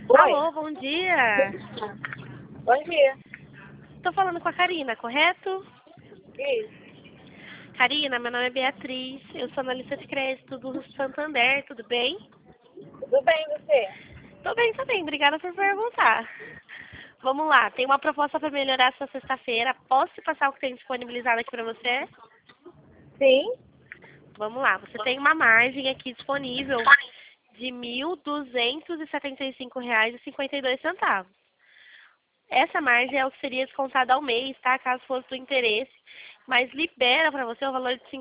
Oi. Alô, bom dia. Bom dia. Tô falando com a Karina, correto? Isso. Karina, meu nome é Beatriz, eu sou analista de crédito do Santander, tudo bem? Tudo bem, você? Tô bem também, obrigada por perguntar. Vamos lá, tem uma proposta para melhorar essa sexta-feira. Posso te passar o que tem disponibilizado aqui para você? Sim. Vamos lá, você tem uma margem aqui disponível de R$ 1.275,52. Essa margem é o que seria descontado ao mês, tá? Caso fosse do interesse, mas libera para você o valor de R$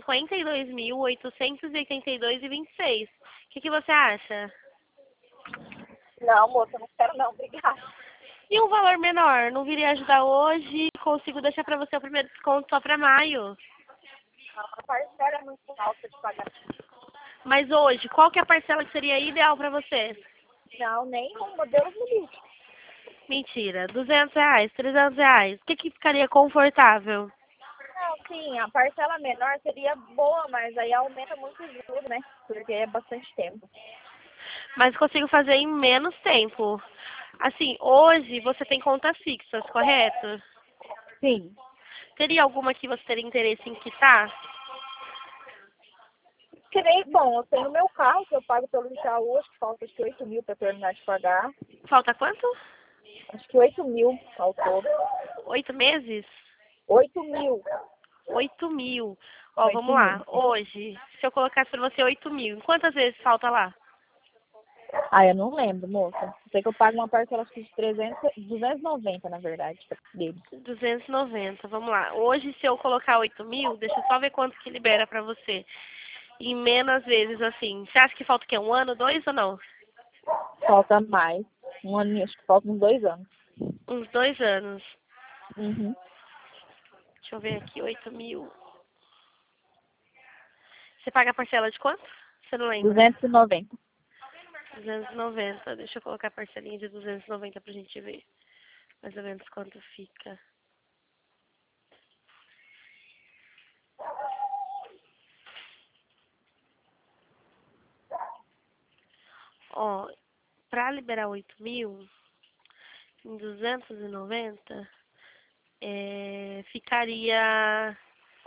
52.882,26. O que você acha? Não, moça, não quero não, obrigada. E um valor menor? Não viria ajudar hoje? Consigo deixar para você o primeiro desconto só para maio. A parcela é muito alta de pagar. Mas hoje, qual que é a parcela que seria ideal para você? Não, nenhuma, Deus me livre. Mentira, R$ 200, R$ 300. O que ficaria confortável? Não, sim, a parcela menor seria boa, mas aí aumenta muito o juros, né? Porque é bastante tempo. Mas consigo fazer em menos tempo. Assim, hoje você tem contas fixas, correto? Sim. Teria alguma que você teria interesse em quitar? Que nem, bom, eu tenho meu carro que eu pago pelo Itaú, acho que falta 8 mil para terminar de pagar. Falta quanto? Acho que 8 mil ao todo. 8 meses? 8 mil. 8.000. Ó, 8 vamos mil. lá. Hoje, se eu colocasse pra você 8.000, quantas vezes falta lá? Ah, eu não lembro, moça. Sei que eu pago uma parcela acho que de 290, na verdade, deles. 290, vamos lá. Hoje, se eu colocar 8.000, deixa eu só ver quanto que libera pra você. Em menos vezes, assim. Você acha que falta o quê? Um ano, dois ou não? Falta mais. Um ano, acho que falta uns 2 anos. Uns 2 anos. Uhum. Deixa eu ver aqui, 8.000. Você paga a parcela de quanto? Você não lembra? 290. 290. Deixa eu colocar a parcelinha de 290 pra gente ver mais ou menos quanto fica. Ó, pra liberar 8.000, em 290, ficaria...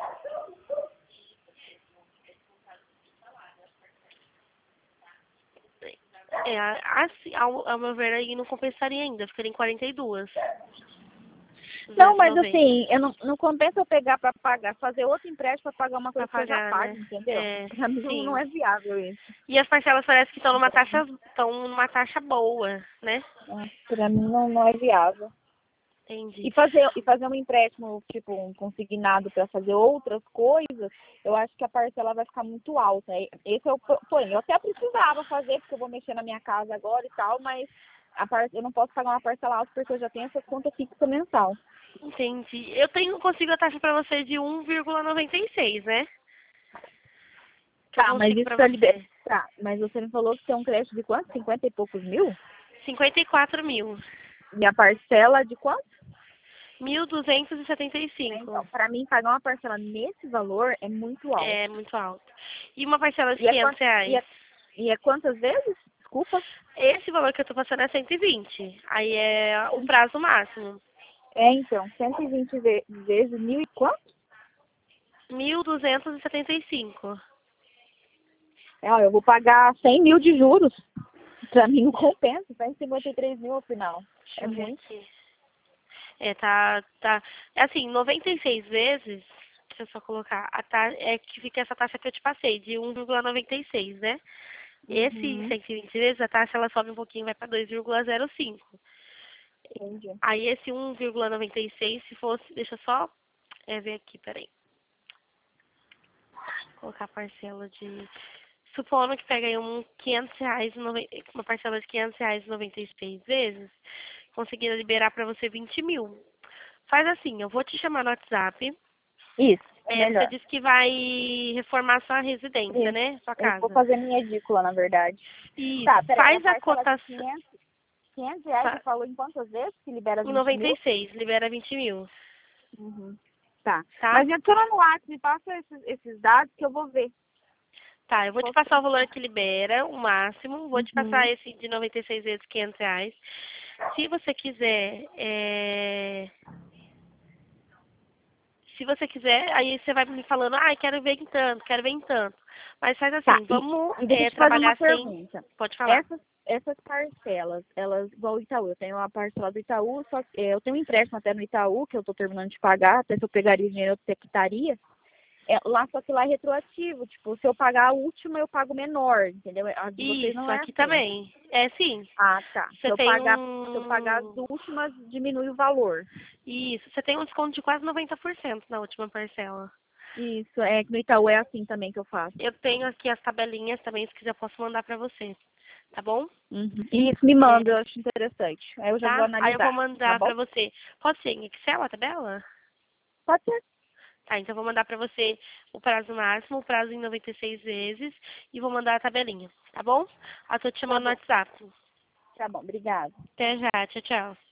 Assim, ao meu ver, aí não compensaria ainda. Ficaria em 42. Não, mas 290. assim, eu não compensa eu pegar pra pagar, fazer outro empréstimo pra pagar uma Pra coisa que eu já pagar, pago, né? entendeu? Pra mim não Sim. é viável isso. E as parcelas parece que estão numa taxa boa, né? Pra mim não é viável. Entendi. E fazer um empréstimo, tipo, um consignado para fazer outras coisas, eu acho que a parcela vai ficar muito alta. Esse é o porém. Eu até precisava fazer, porque eu vou mexer na minha casa agora e tal, mas eu não posso pagar uma parcela alta porque eu já tenho essa conta fixa mensal. Entendi. Consigo a taxa pra você de 1,96, né? Que eu Tá, mas consigo isso pra para liberar. você. Tá, mas você me falou que tem um crédito de quanto? 50 e poucos mil? 54.000. E a parcela de quanto? 1.275. Então, para mim, pagar uma parcela nesse valor é muito alto. É muito alto. E uma parcela de E é, 500 reais? e é quantas vezes? Desculpa. Esse valor que eu tô passando é 120. Aí é o prazo máximo. É, então, 120 vezes mil e quanto? 1.275. Eu vou pagar 100 mil de juros. Pra mim não compensa, 153 mil ao final. Deixa É eu ver muito. aqui. Tá. É assim, 96 vezes, deixa eu só colocar, é que fica essa taxa que eu te passei, de 1,96, né? Esse Uhum, 120 vezes, a taxa ela sobe um pouquinho, vai para 2,05. entendi. Aí esse 1,96, se fosse, deixa eu só ver aqui, peraí. Colocar a parcela de... Supondo que pega aí R$ 500, uma parcela de R$ 500 96 vezes, conseguiria liberar para você 20.000. Faz assim, eu vou te chamar no WhatsApp. Isso, Você melhor. disse que vai reformar sua residência, Isso. né? Sua Eu vou casa. fazer minha edícula, na verdade. Tá, Isso. peraí, a Faz a parcela de cotação. 500 reais você falou em quantas vezes que libera Em 20 mil? 96, libera 20.000, Uhum. Tá. tá? Mas me adiciona no WhatsApp, me passa esses dados que eu vou ver. Tá, eu vou te passar o valor que libera, o máximo. Vou te passar Uhum. esse de 96 vezes R$ 500. Se você quiser, se você quiser, aí você vai me falando, quero ver em tanto, quero ver em tanto. Mas faz Tá, assim, vamos e deixa eu te fazer uma trabalhar sem... pergunta. Pode falar. Essas parcelas, elas, igual o Itaú, eu tenho uma parcela do Itaú, só que eu tenho um empréstimo até no Itaú, que eu tô terminando de pagar, até se eu pegaria o dinheiro eu quitaria. Lá, só que lá é retroativo, tipo, se eu pagar a última, eu pago menor, entendeu? A de vocês não Isso, é aqui assim. também. É sim. Ah, tá. Você tem Se eu pagar as últimas, diminui o valor. Isso, você tem um desconto de quase 90% na última parcela. Isso, é que no Itaú é assim também que eu faço. Eu tenho aqui as tabelinhas também, se quiser eu posso mandar pra você. Tá bom? Uhum. Isso, me É, manda, eu acho interessante. Aí eu já vou tá? Aí eu vou analisar, tá mandar bom? pra você. Pode ser em Excel a tabela? Pode ser. Tá, então eu vou mandar pra você o prazo máximo, o prazo em 96 vezes e vou mandar a tabelinha, tá bom? Eu tô te Tá chamando no bom. WhatsApp. Tá bom, obrigada. Até já, tchau, tchau.